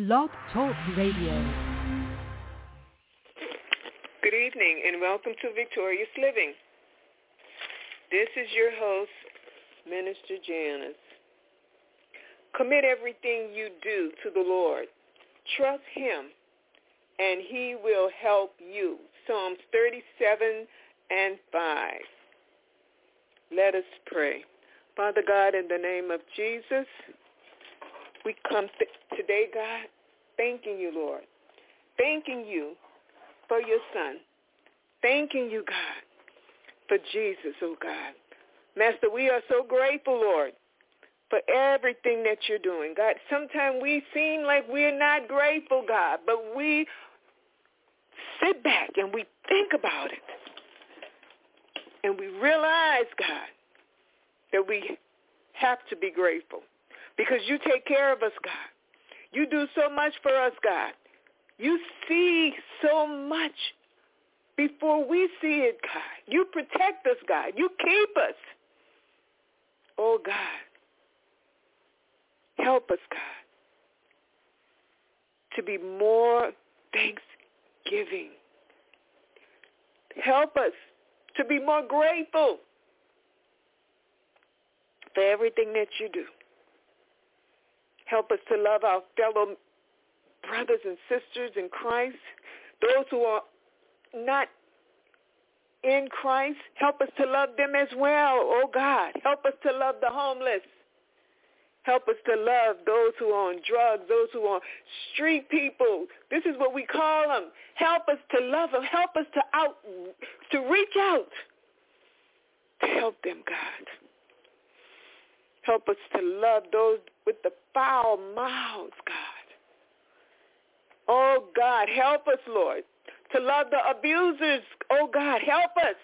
Blog Talk Radio. Good evening and welcome to Victorious Living. This is your host, Minister Janice. Commit everything you do to the Lord. Trust Him and He will help you. Psalms 37:5. Let us pray. Father God, in the name of Jesus, we come today, God, thanking you, Lord. Thanking you for your Son. Thanking you, God, for Jesus, oh God. Master, we are so grateful, Lord, for everything that you're doing. God, sometimes we seem like we're not grateful, God, but we sit back and we think about it. And we realize, God, that we have to be grateful because you take care of us, God. You do so much for us, God. You see so much before we see it, God. You protect us, God. You keep us. Oh, God. Help us, God, to be more thanksgiving. Help us to be more grateful for everything that you do. Help us to love our fellow brothers and sisters in Christ, those who are not in Christ. Help us to love them as well, oh God. Help us to love the homeless. Help us to love those who are on drugs, those who are street people. This is what we call them. Help us to love them. Help us to reach out to help them, God. Help us to love those with the foul mouths, God. Oh, God, help us, Lord, to love the abusers. Oh, God, help us.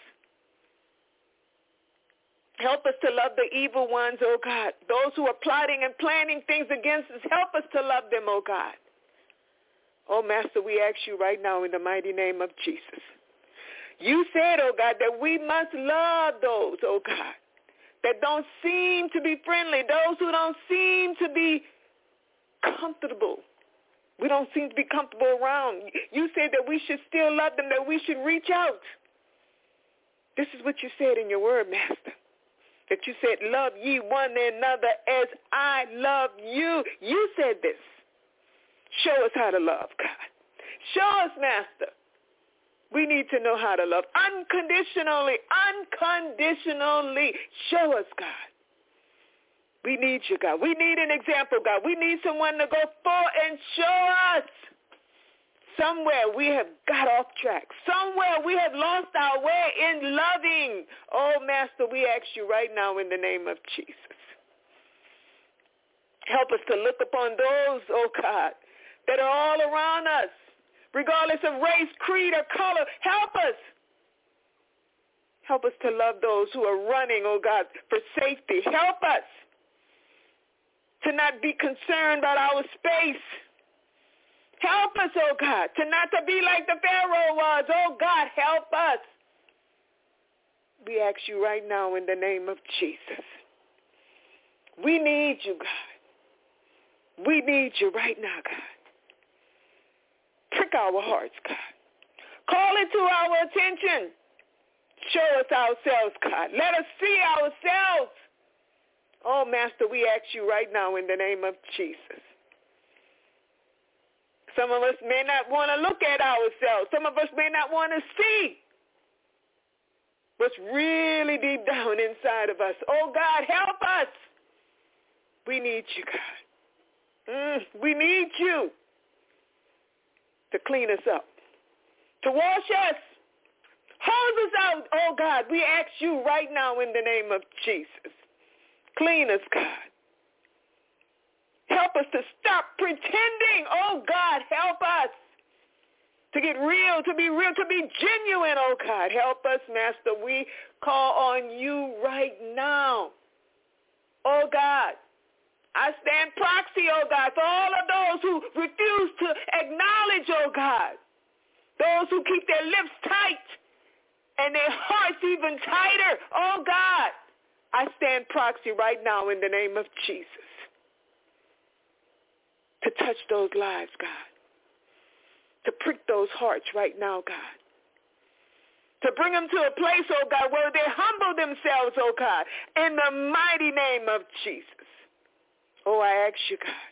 Help us to love the evil ones, oh, God. Those who are plotting and planning things against us, help us to love them, oh, God. Oh, Master, we ask you right now in the mighty name of Jesus. You said, oh, God, that we must love those, oh, God, that don't seem to be friendly, those who don't seem to be comfortable. We don't seem to be comfortable around. You said that we should still love them, that we should reach out. This is what you said in your word, Master, that you said, love ye one another as I love you. You said this. Show us how to love, God. Show us, Master. We need to know how to love unconditionally. Unconditionally. Show us, God. We need you, God. We need an example, God. We need someone to go forward and show us. Somewhere we have got off track. Somewhere we have lost our way in loving. Oh, Master, we ask you right now in the name of Jesus. Help us to look upon those, oh God, that are all around us, regardless of race, creed, or color. Help us. Help us to love those who are running, oh God, for safety. Help us to not be concerned about our space. Help us, oh God, to not to be like the Pharaoh was. Oh God, help us. We ask you right now in the name of Jesus. We need you, God. We need you right now, God. Prick our hearts, God. Call it to our attention. Show us ourselves, God. Let us see ourselves. Oh, Master, we ask you right now in the name of Jesus. Some of us may not want to look at ourselves. Some of us may not want to see what's really deep down inside of us. Oh, God, help us. We need you, God. We need you to clean us up, to wash us, hose us out. Oh, God, we ask you right now in the name of Jesus. Clean us, God. Help us to stop pretending. Oh, God, help us to get real, to be genuine. Oh, God, help us, Master. We call on you right now. Oh, God, I stand proxy, oh, God, for all of those who refuse to acknowledge, oh, God, those who keep their lips tight and their hearts even tighter. Oh, God, I stand proxy right now in the name of Jesus. to touch those lives, God. To prick those hearts right now, God. To bring them to a place, oh God, where they humble themselves, oh God, in the mighty name of Jesus. Oh, I ask you, God.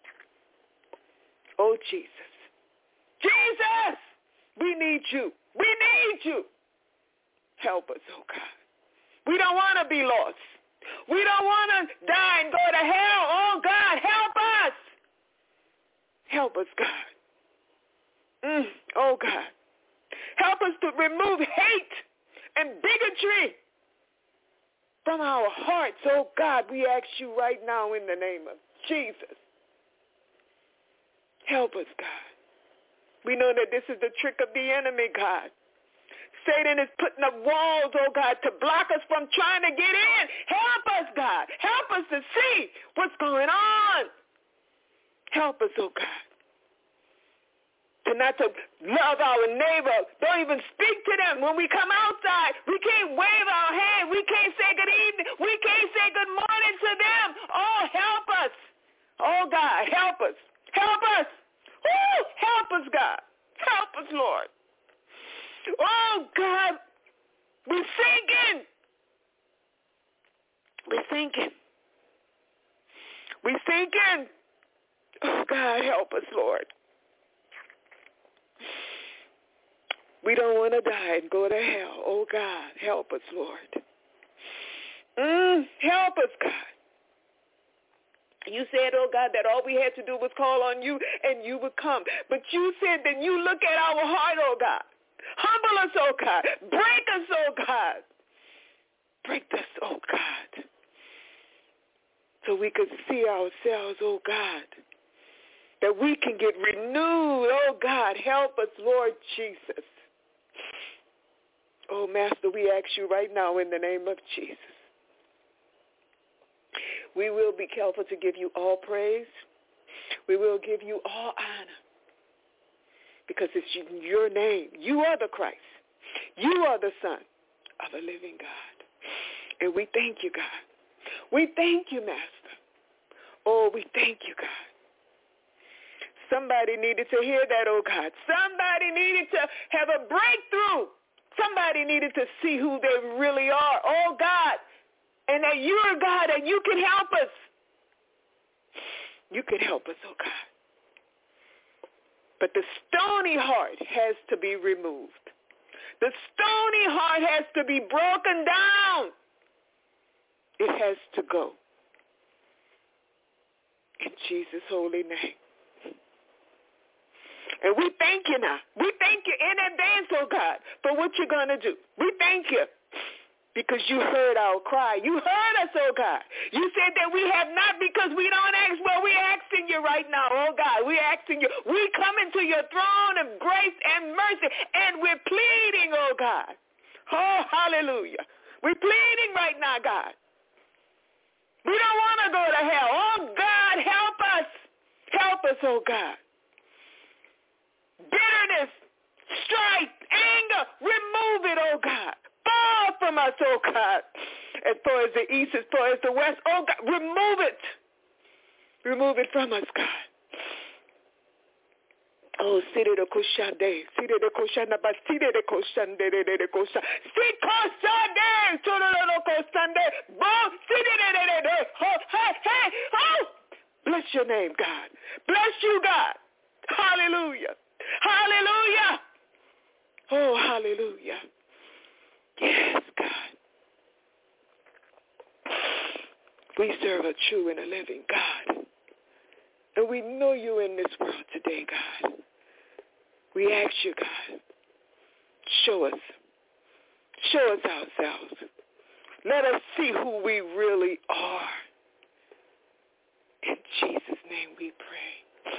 Oh, Jesus. Jesus, we need you. We need you. Help us, oh God. We don't want to be lost. We don't want to die and go to hell. Oh, God, help us. Help us, God. Oh, God. Help us to remove hate and bigotry from our hearts. Oh, God, we ask you right now in the name of Jesus. Help us, God. We know that this is the trick of the enemy, God. Satan is putting up walls, oh God, to block us from trying to get in. Help us, God. Help us to see what's going on. Help us, oh God. To not to love our neighbor. Don't even speak to them. When we come outside, we can't wave our hand. We can't say good evening. We can't say good morning to them. Oh, help us. Oh, God, help us. Help us. Oh, help us, God. Help us, Lord. Oh, God, we're sinking. We're sinking. We're sinking. Oh, God, help us, Lord. We don't want to die and go to hell. Oh, God, help us, Lord. Help us, God. You said, oh, God, that all we had to do was call on you and you would come. But you said that you look at our heart, oh, God. Humble us, oh, God. Break us, oh, God. Break us, oh, God. So we could see ourselves, oh, God. That we can get renewed, oh, God. Help us, Lord Jesus. Oh, Master, we ask you right now in the name of Jesus. We will be careful to give you all praise. We will give you all honor. Because it's in your name. You are the Christ. You are the Son of a living God. And we thank you, God. We thank you, Master. Oh, we thank you, God. Somebody needed to hear that, oh God. Somebody needed to have a breakthrough. Somebody needed to see who they really are, oh God. And that you are God and you can help us. You can help us, oh God. But the stony heart has to be removed. The stony heart has to be broken down. It has to go. In Jesus' holy name. And we thank you now. We thank you in advance, oh God, for what you're going to do. We thank you because you heard our cry. You heard us, oh God. You said that we have not because we don't ask. Well, we're asking you right now, oh God. We're asking you. We come into your throne of grace and mercy, and we're pleading, oh God. Oh, hallelujah. We're pleading right now, God. We don't want to go to hell. Oh, God, help us. Help us, oh God. Bitterness, strife, anger, remove it, oh God. Far from us, oh God. As far as the east, as far as the west, oh God, remove it. Remove it from us, God. Oh, Sidi de Koshande, Sidi de Koshanda, but Sidi de Koshande, de Kosha, Sidi Koshande, Sololo Kosande, Bo, Sidi de, oh, hey, oh, bless your name, God. Bless you, God. Hallelujah. Hallelujah. Oh, hallelujah. Yes, God. We serve a true and a living God. And we know you in this world today, God. We ask you, God, show us. Show us ourselves. Let us see who we really are. In Jesus' name we pray.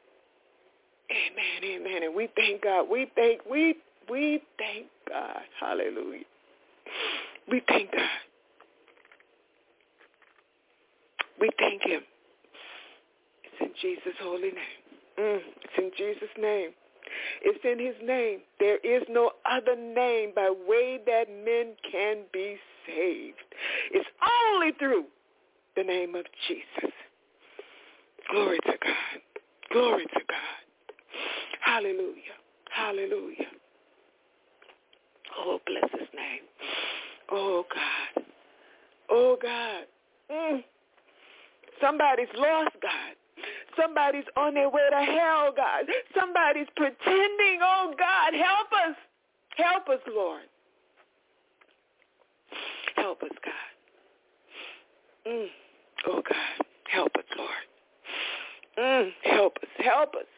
Amen, amen. And we thank God. We thank God. Hallelujah. We thank God. We thank him. It's in Jesus' holy name. It's in Jesus' name. It's in his name. There is no other name by way that men can be saved. It's only through the name of Jesus. Glory to God. Glory to God. Hallelujah. Hallelujah. Oh, bless his name. Oh, God. Oh, God. Somebody's lost, God. Somebody's on their way to hell, God. Somebody's pretending. Oh, God, help us. Help us, Lord. Help us, God. Oh, God, help us, Lord. Help us. Help us.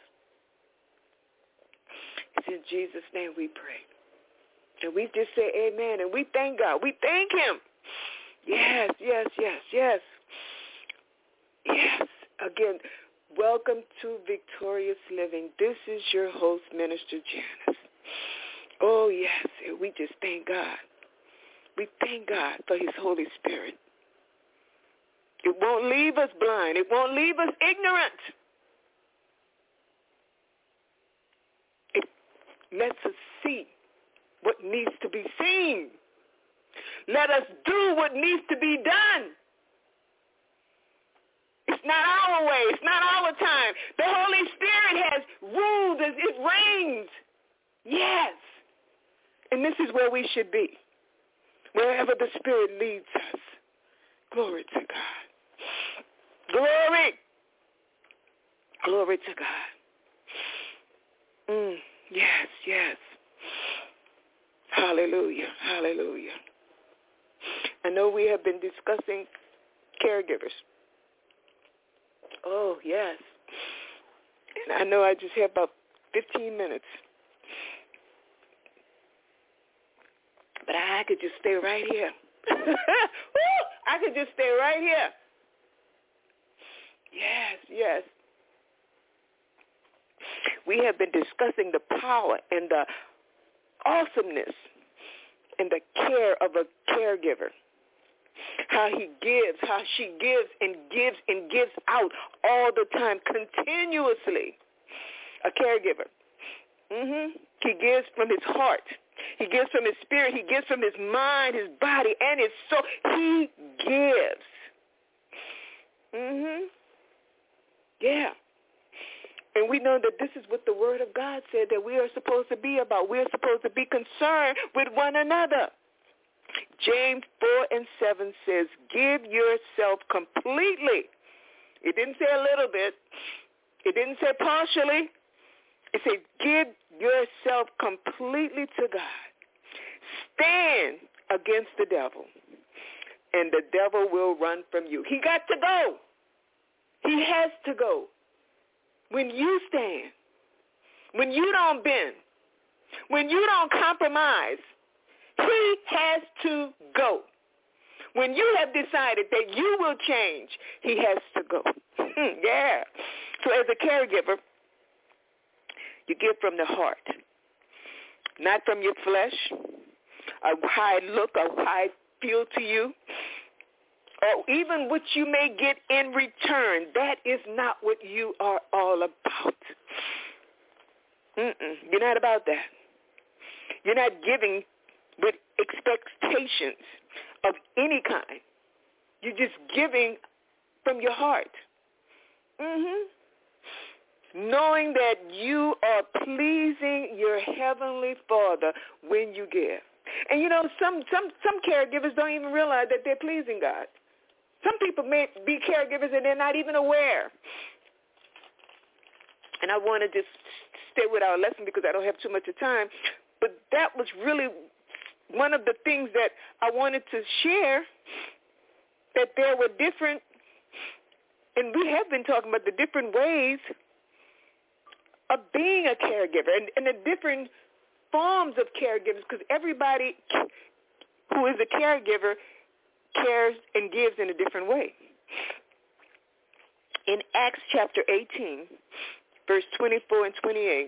It's in Jesus' name we pray. And we just say amen, and we thank God. We thank him. Yes, yes, yes, yes. Yes. Again, welcome to Victorious Living. This is your host, Minister Janice. Oh, yes, and we just thank God. We thank God for his Holy Spirit. It won't leave us blind. It won't leave us ignorant. It lets us see what needs to be seen. Let us do what needs to be done. It's not our way. It's not our time. The Holy Spirit has ruled as it reigns. Yes. And this is where we should be. Wherever the Spirit leads us. Glory to God. Glory. Glory to God. Yes, yes. Hallelujah. Hallelujah. I know we have been discussing caregivers. Oh, yes. And I know I just have about 15 minutes. But I could just stay right here. I could just stay right here. Yes, yes. We have been discussing the power and the awesomeness and the care of a caregiver. How he gives, how she gives and gives and gives out all the time, continuously. A caregiver. He gives from his heart. He gives from his spirit. He gives from his mind, his body, and his soul. He gives. Yeah. And we know that this is what the Word of God said that we are supposed to be about. We are supposed to be concerned with one another. James 4:7 says, give yourself completely. It didn't say a little bit. It didn't say partially. It said, give yourself completely to God. Stand against the devil, and the devil will run from you. He got to go. He has to go. When you stand, when you don't bend, when you don't compromise, he has to go. When you have decided that you will change, he has to go. Yeah. So as a caregiver, you give from the heart, not from your flesh, how I look, or how I feel to you, or even what you may get in return. That is not what you are all about. You're not about that. You're not giving with expectations of any kind. You're just giving from your heart. Knowing that you are pleasing your heavenly Father when you give. And you know, some caregivers don't even realize that they're pleasing God. Some people may be caregivers and they're not even aware. And I want to just stay with our lesson because I don't have too much time. But that was really one of the things that I wanted to share, that there were different, and we have been talking about the different ways of being a caregiver and the different forms of caregivers, because everybody who is a caregiver cares and gives in a different way. In Acts chapter 18, verse 24 and 28,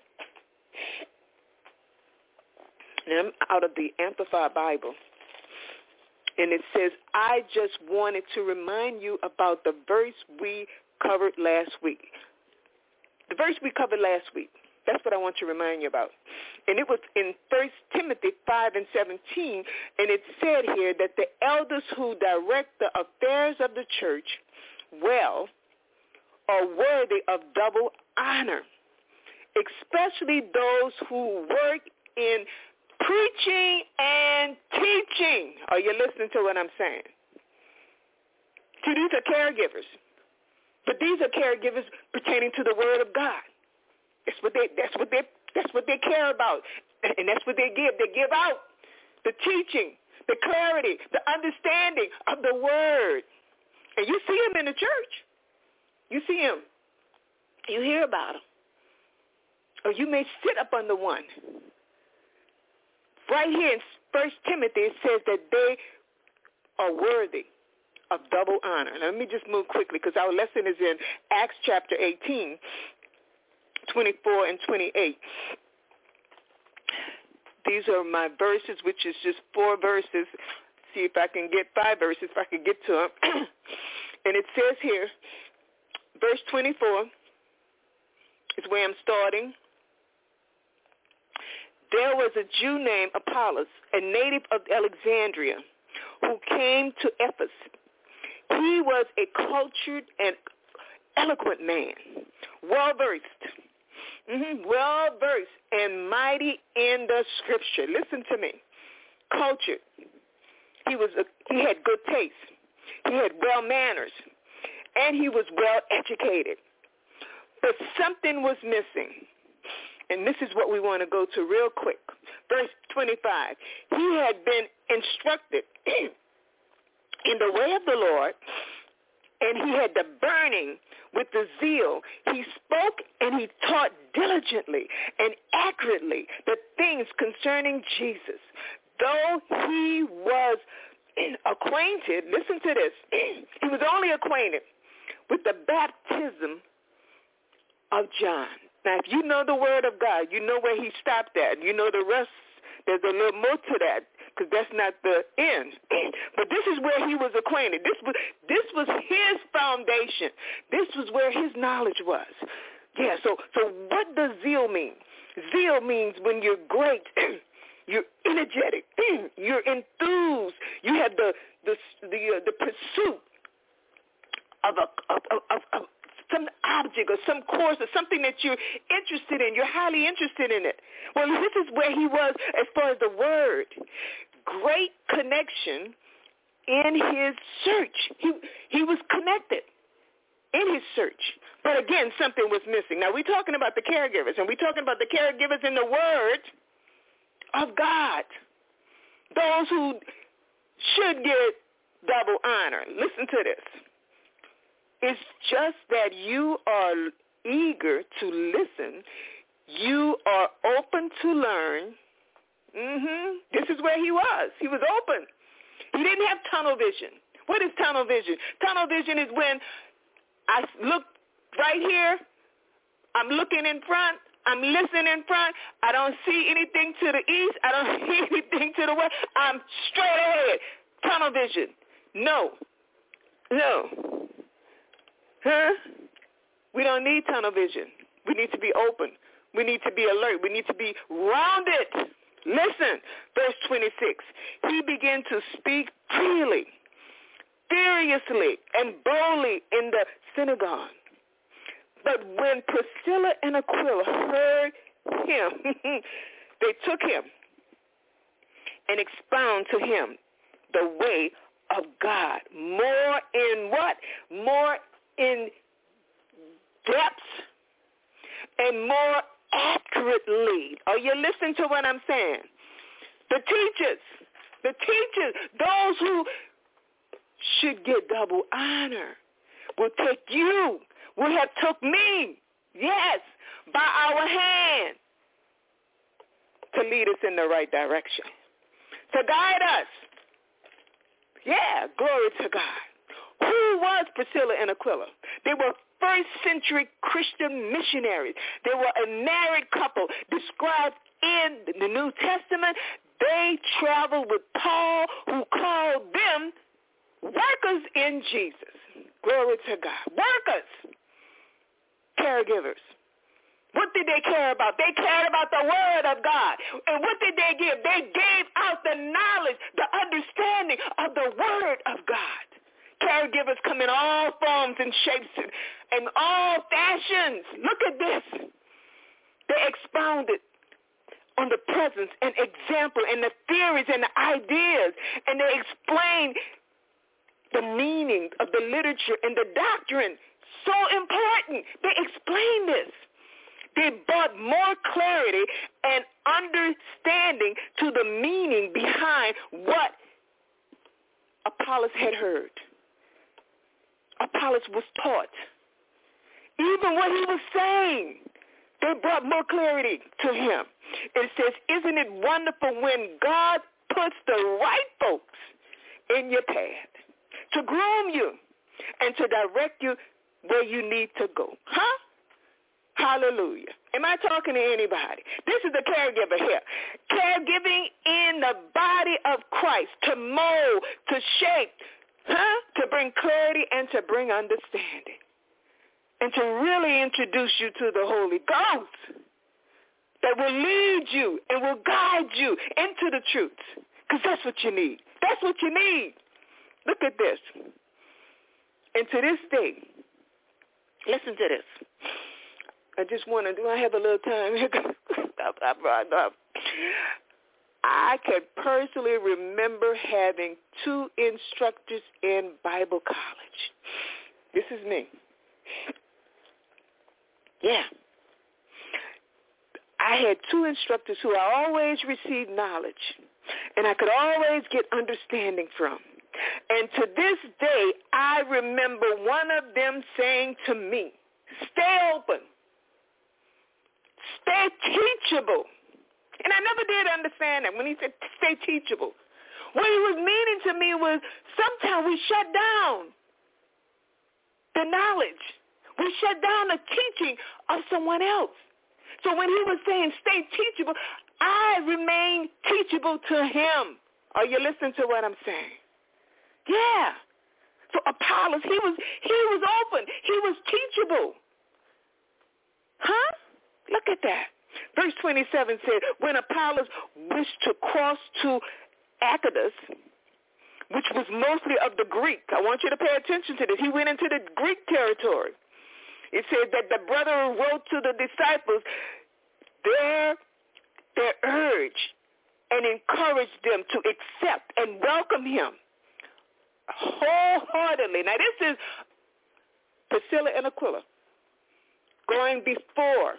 and I'm out of the Amplified Bible, and it says, I just wanted to remind you about the verse we covered last week. The verse we covered last week. That's what I want to remind you about. And it was in 1 Timothy 5:17, and it said here that the elders who direct the affairs of the church well are worthy of double honor, especially those who work in preaching and teaching. Are you listening to what I'm saying? See, these are caregivers. But these are caregivers pertaining to the Word of God. That's what they care about. And that's what they give. They give out the teaching, the clarity, the understanding of the Word. And you see them in the church. You see them. You hear about them. Or you may sit up under one. Right here in 1 Timothy, it says that they are worthy of double honor. Now, let me just move quickly because our lesson is in Acts chapter 18, 24 and 28. These are my verses, which is just 4 verses. See if I can get 5 verses, if I can get to them. And it says here, verse 24 is where I'm starting. There was a Jew named Apollos, a native of Alexandria, who came to Ephesus. He was a cultured and eloquent man, well-versed and mighty in the Scripture. Listen to me. Cultured. He had good taste. He had well manners, and he was well educated. But something was missing. And this is what we want to go to real quick. Verse 25. He had been instructed in the way of the Lord, and he had the burning with the zeal. He spoke and he taught diligently and accurately the things concerning Jesus. Though he was acquainted, listen to this, he was only acquainted with the baptism of John. Now, if you know the Word of God, you know where he stopped at. You know the rest, there's a little more to that because that's not the end. But this is where he was acquainted. This was his foundation. This was where his knowledge was. Yeah, so what does zeal mean? Zeal means when you're great, you're energetic, you're enthused, you have the pursuit of some object or some course or something that you're interested in. You're highly interested in it. Well, this is where he was as far as the Word. Great connection in his search. He was connected in his search. But again, something was missing. Now, we're talking about the caregivers, and we're talking about the caregivers in the Word of God. Those who should get double honor. Listen to this. It's just that you are eager to listen. You are open to learn. This is where he was. He was open. He didn't have tunnel vision. What is tunnel vision? Tunnel vision is when I look right here, I'm looking in front, I'm listening in front, I don't see anything to the east, I don't see anything to the west, I'm straight ahead. Tunnel vision. No. We don't need tunnel vision. We need to be open. We need to be alert. We need to be rounded. Listen, verse 26. He began to speak freely, furiously, and boldly in the synagogue. But when Priscilla and Aquila heard him, they took him and expounded to him the way of God. More in what? More in depth and more accurately. Are you listening to what I'm saying? The teachers, those who should get double honor, will take you, will have took me, yes, by our hand to lead us in the right direction, to guide us. Yeah, glory to God. Who was Priscilla and Aquila? They were first-century Christian missionaries. They were a married couple described in the New Testament. They traveled with Paul, who called them workers in Jesus. Glory to God. Workers. Caregivers. What did they care about? They cared about the Word of God. And what did they give? They gave out the knowledge, the understanding of the Word of God. Caregivers come in all forms and shapes and all fashions. Look at this. They expounded on the presence and example and the theories and the ideas, and they explained the meaning of the literature and the doctrine. So important. They explained this. They brought more clarity and understanding to the meaning behind what Apollos had heard. Apollos was taught. Even what he was saying, they brought more clarity to him. It says, isn't it wonderful when God puts the right folks in your path to groom you and to direct you where you need to go? Huh? Hallelujah. Am I talking to anybody? This is the caregiver here. Caregiving in the body of Christ to mold, to shape, to bring clarity and to bring understanding. And to really introduce you to the Holy Ghost that will lead you and will guide you into the truth. Because that's what you need. That's what you need. Look at this. And to this day, listen to this. I just want to, do I have a little time? I can personally remember having 2 instructors in Bible college. This is me. Yeah. I had 2 instructors who I always received knowledge, and I could always get understanding from. And to this day, I remember one of them saying to me, stay open. Stay teachable. And I never did understand that when he said stay teachable. What he was meaning to me was sometimes we shut down the knowledge. We shut down the teaching of someone else. So when he was saying stay teachable, I remained teachable to him. Are you listening to what I'm saying? Yeah. So Apollos, he was open. He was teachable. Huh? Look at that. Verse 27 said, when Apollos wished to cross to Achaeus, which was mostly of the Greek. I want you to pay attention to this. He went into the Greek territory. It said that the brother wrote to the disciples their urge and encouraged them to accept and welcome him wholeheartedly. Now this is Priscilla and Aquila going before.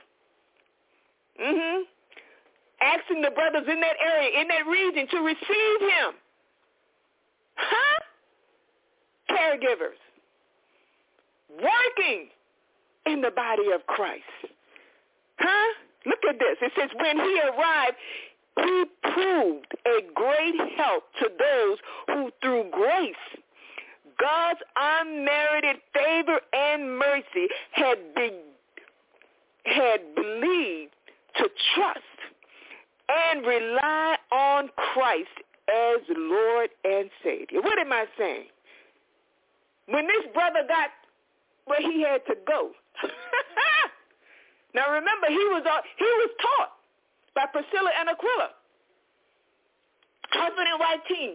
Asking the brothers in that area, in that region, to receive him. Huh? Caregivers. Working in the body of Christ. Huh? Look at this. It says, when he arrived, he proved a great help to those who through grace, God's unmerited favor and mercy had believed to trust and rely on Christ as Lord and Savior. What am I saying? When this brother got where he had to go, now remember he was taught by Priscilla and Aquila, husband and wife team.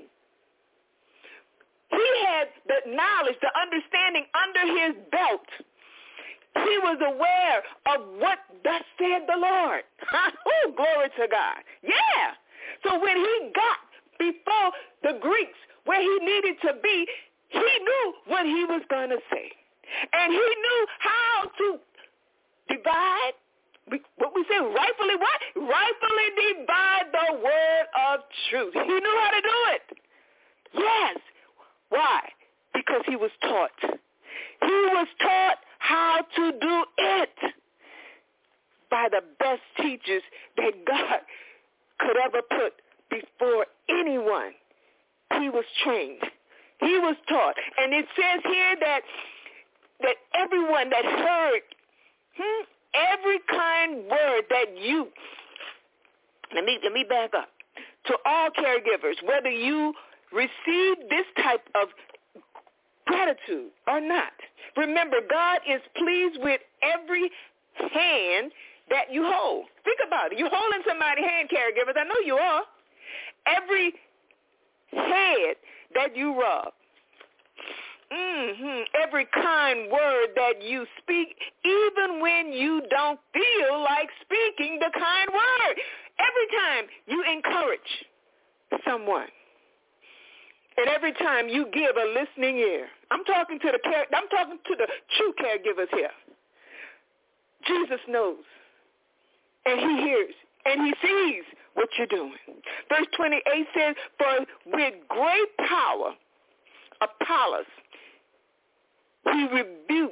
He had the knowledge, the understanding under his belt. He was aware of what thus said the Lord. Oh, glory to God. Yeah. So when he got before the Greeks where he needed to be, he knew what he was going to say. And he knew how to divide, what we say, rightfully what? Rightfully divide the word of truth. He knew how to do it. Yes. Why? Because he was taught. He was taught how to do it by the best teachers that God could ever put before anyone. He was trained. He was taught. And it says here that everyone that heard every kind word that you, let me back up, to all caregivers, whether you receive this type of gratitude or not. Remember, God is pleased with every hand that you hold. Think about it. You're holding somebody's hand, caregivers. I know you are. Every head that you rub. Every kind word that you speak, even when you don't feel like speaking the kind word. Every time you encourage someone. And every time you give a listening ear. I'm talking to the true caregivers here. Jesus knows. And he hears. And he sees what you're doing. Verse 28 says, for with great power, Apollos, he rebuked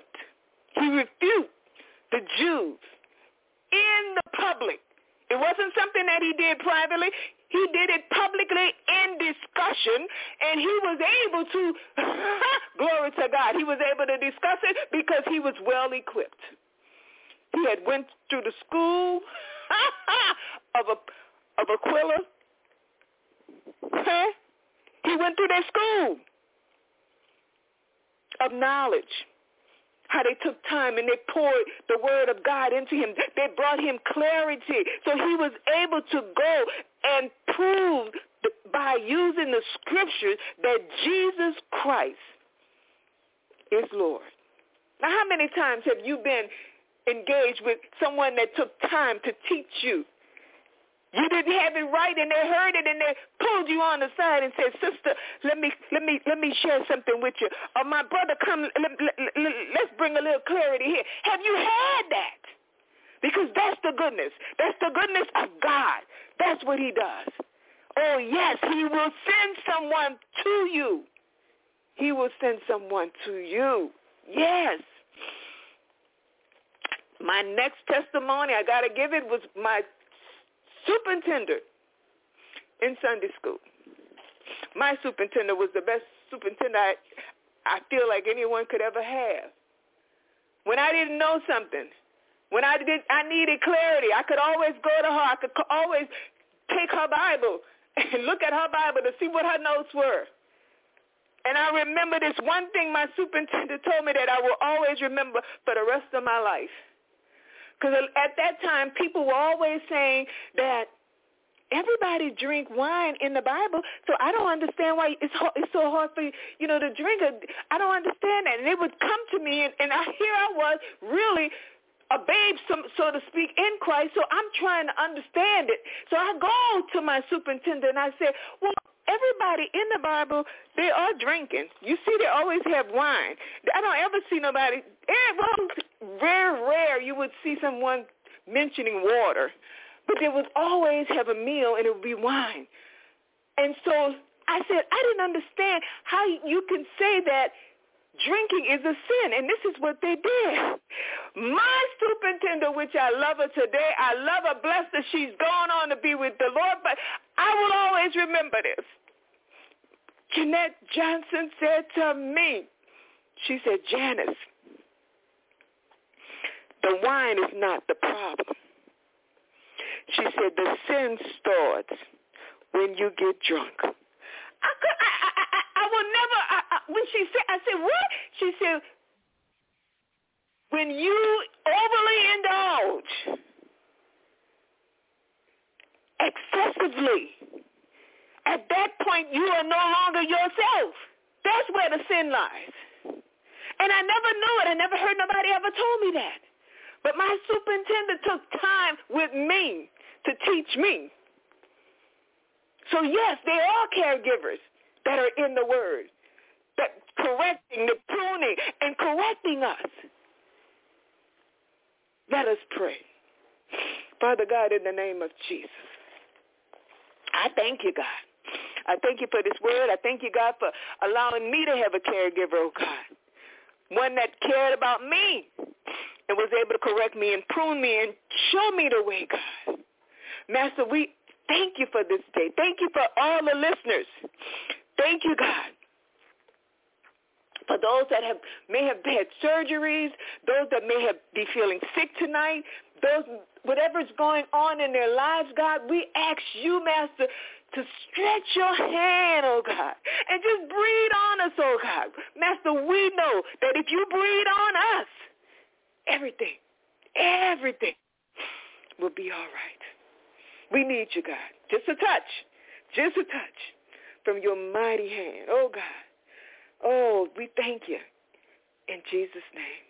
the Jews in the public. It wasn't something that he did privately. He did it publicly in discussion, and he was able to, glory to God, he was able to discuss it because he was well equipped. He had went through the school of Aquila. He went through that school of knowledge. How they took time and they poured the word of God into him. They brought him clarity. So he was able to go and prove by using the scriptures that Jesus Christ is Lord. Now, how many times have you been engaged with someone that took time to teach you? You didn't have it right, and they heard it, and they pulled you on the side and said, "Sister, let me share something with you." Or, "My brother, come, let's bring a little clarity here." Have you had that? Because that's the goodness. That's the goodness of God. That's what he does. Oh, yes, he will send someone to you. He will send someone to you. Yes. My next testimony, I got to give it, was my superintendent in Sunday school. My superintendent was the best superintendent I feel like anyone could ever have. When I didn't know something, when I needed clarity, I could always go to her. I could always take her Bible and look at her Bible to see what her notes were. And I remember this one thing my superintendent told me that I will always remember for the rest of my life. Because at that time, people were always saying that everybody drink wine in the Bible, so I don't understand why it's so hard for you to drink it. I don't understand that. And it would come to me, and here I was, really a babe, so to speak, in Christ, so I'm trying to understand it. So I go to my superintendent, and I say, well, everybody in the Bible, they are drinking. You see, they always have wine. I don't ever see nobody. Very rare you would see someone mentioning water. But they would always have a meal, and it would be wine. And so I said, I didn't understand how you can say that drinking is a sin, and this is what they did. My superintendent, which I love her today, I love her, blessed that she's gone on to be with the Lord, but I will always remember this. Jeanette Johnson said to me, she said, Janice, the wine is not the problem. She said, the sin starts when you get drunk. I will never, when she said, I said, what? She said, when you overly indulge excessively, at that point you are no longer yourself. That's where the sin lies. And I never knew it. I never heard nobody ever told me that. But my superintendent took time with me to teach me. So yes, there are caregivers that are in the Word, that correcting, the pruning, and correcting us. Let us pray. Father God, in the name of Jesus, I thank you, God. I thank you for this word. I thank you, God, for allowing me to have a caregiver, oh God, one that cared about me and was able to correct me and prune me and show me the way, God. Master, we thank you for this day. Thank you for all the listeners. Thank you, God, for those that may have had surgeries, those that may be feeling sick tonight, those whatever's going on in their lives, God, we ask you, Master, to stretch your hand, oh God, and just breathe on us, oh God. Master, we know that if you breathe on us, everything will be all right. We need you, God. Just a touch from your mighty hand, oh God. Oh, we thank you. In Jesus' name.